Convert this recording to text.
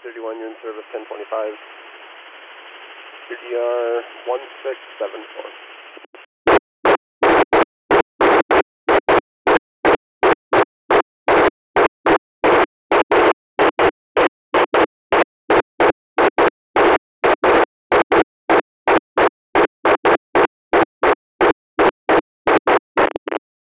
31, you're in service 1025. Your DR 1674.